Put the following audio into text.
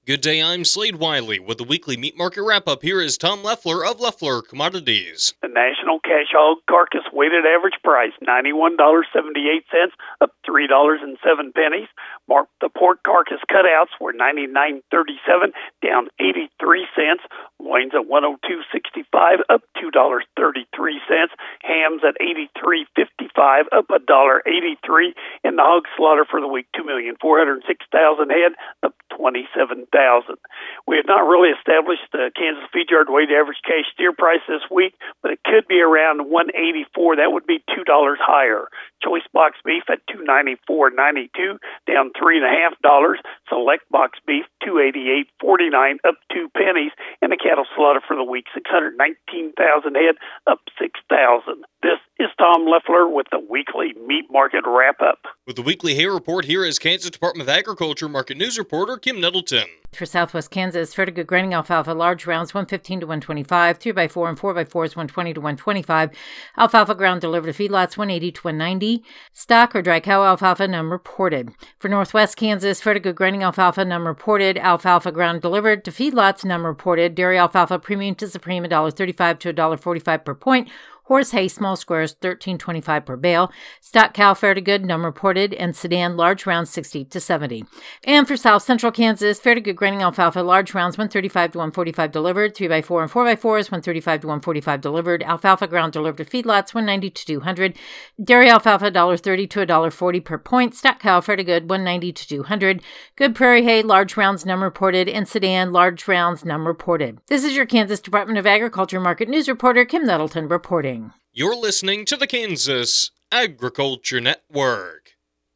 Good day, I'm Slade Wiley with the weekly meat market wrap-up. Here is Tom Leffler of Leffler Commodities. The national cash hog carcass weighted average price, $91.78, up $3.07. The pork carcass cutouts were $99.37, down 83 cents. Loins at $102.65, up $2.33. Hams at $83.55, up $1.83. And the hog slaughter for the week, 2,406,000 head, up 27,000. We have not really established the Kansas feed yard weighted average cash steer price this week, but it could be around $184. That would be $2 higher. Choice box beef at $294.92, down $3.50. Select box beef $288.49, up 2 pennies. And the cattle slaughter for the week, 619,000 head, up 6,000. This is Tom Leffler with the weekly meat market wrap-up. With the weekly hay report, here is Kansas Department of Agriculture market news reporter Kim Nettleton. For Southwest Kansas, Fertiglobe grading alfalfa, large rounds 115 to 125, 3x4 and 4x4s 120 to 125. Alfalfa ground delivered to feedlots 180 to 190. Stock or dry cow alfalfa, none reported. For Northwest Kansas, Fertiglobe grading alfalfa, none reported. Alfalfa ground delivered to feedlots, none reported. Dairy alfalfa premium to supreme, $1.35 to $1.45 per point. Horse hay, small squares, $13.25 per bale. Stock cow, fair to good, none reported. And sedan, large rounds, 60 to 70. And for South Central Kansas, fair to good grading alfalfa, large rounds, 135 to 145 delivered. 3x4 and 4x4s, 135 to 145 delivered. Alfalfa ground delivered to feedlots, 190 to 200. Dairy alfalfa, $1.30 to $1.40 per point. Stock cow, fair to good, 190 to 200. Good prairie hay, large rounds, none reported. And sedan, large rounds, none reported. This is your Kansas Department of Agriculture market news reporter, Kim Nettleton, reporting. You're listening to the Kansas Agriculture Network.